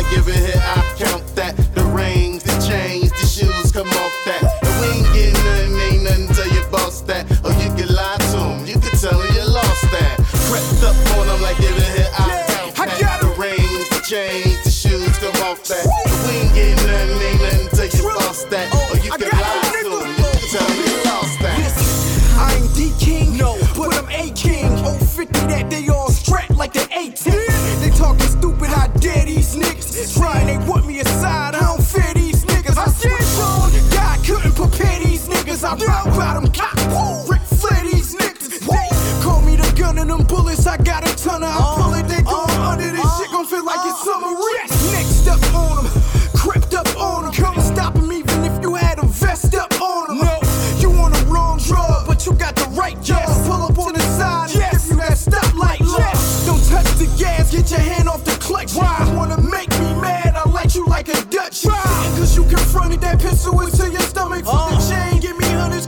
like give it here, I count that. The rings, the chains, the shoes come off that. And we ain't getting nothing, ain't nothing till you bust that. Or you can lie to them, you can tell them you lost that. Crept up on them like give it here, I count that. The rings, the chains, the shoes come off that. And we ain't getting nothing, ain't nothing till you bust that. Or you can lie to them, you can tell them you lost that. I ain't D-King, no, but I'm A-King. 050 that they all strapped like they 18. They talking stupid, I dare these niggas. Trying, they want me aside, I don't fear these niggas. I switch on, God couldn't prepare these niggas. I rock bottom, cop, Rick Flair these niggas. They call me the gun and them bullets, I got a ton of. I pull it, they going under this shit, gon' feel like it's summer. Next up on them, crept up on them. Come stop them even if you had a vest up on them. No, you on the wrong drug, but you got the right gas. Pull up on the side and give you that stoplight. Don't touch the gas, get your hand off the clutch. Why? Wanna make me mad, I light you like a Dutch. Cause you confronted that pistol into your stomach. For the chain, give me hundreds,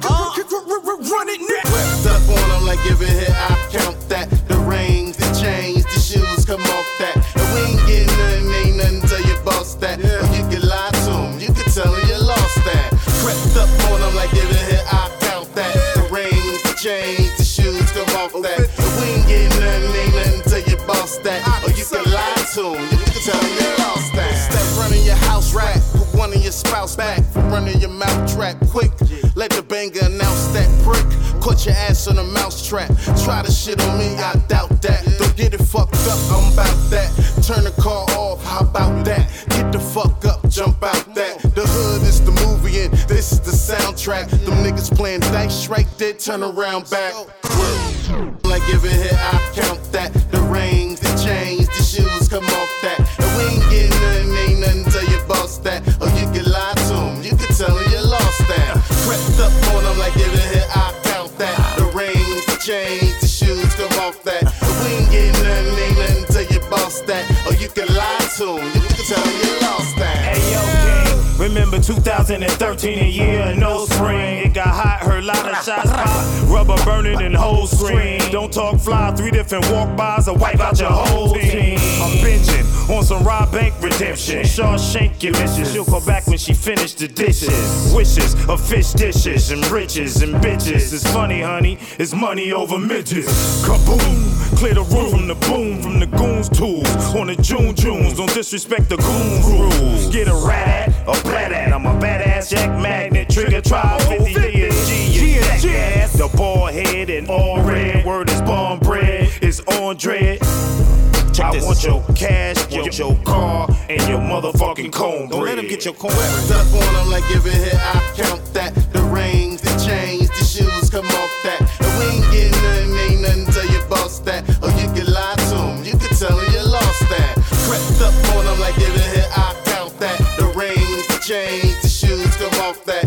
run it next. Crept up on them like give it here, I count that. The rings, the chains, the shoes come off that. And we ain't getting nothing, ain't nothing till you bust that. Or you can lie to them, you can tell them you lost that. Crept up on them like give it here, I count that. The rings, the chains, the shoes come off that. And we ain't getting nothing, ain't nothing till you bust that. Or you can lie to them, you can tell them you lost that. Step running your house rap, put one of your spouse back. Running your mouth trap quick. Let the banger announce that prick. Caught your ass on a mouse trap. Try to shit on me, I doubt that. Don't get it fucked up, I'm about that. Turn the car off, how about that? Get the fuck up, jump out that. The hood is the movie and this is the soundtrack. Them niggas playing dice right there, turn around back. Like give it here, I count that. The rings, the chains, the shoes come off that. And we ain't getting nothing, ain't nothing till you bust that. Or you can lie to them, you can tell them you lost that. Crept up on them like give it here, I count that. The rings, the chains, the shoes come off that. And we ain't getting nothing, ain't nothing till you bust that. Or you can lie to them, you can tell them you lost that. Hey yo, King, remember 2013, a year and no spring. It got hot, heard lot of shots pop, rubber burning and whole screen. Don't talk fly, 3 different walk-bys or wipe out your whole team. I'm binging on some Rob Bank redemption. Shawshank your missus, she'll call back when she finished the dishes. Wishes of fish dishes and riches and bitches. It's funny, honey, it's money over midgets. Kaboom, clear the room from the boom, from the goons' tools. On the Junes, don't disrespect the goons' rules. Get a rat at, or plat at. I'm a badass Jack Magnet, trigger trial 50 DSG. Jackass, the bald head and all red. Word is bomb bread, it's on dread. I want your cash, your car, and your motherfucking cornbread. Don't let him get your cornbread. Up on them like give it here, I count that. The rings, the chains, the shoes come off that. And we ain't getting nothing, ain't nothing till you bust that. Or you can lie to them, you can tell them you lost that. Crept up on them like give it here, I count that. The rings, the chains, the shoes come off that.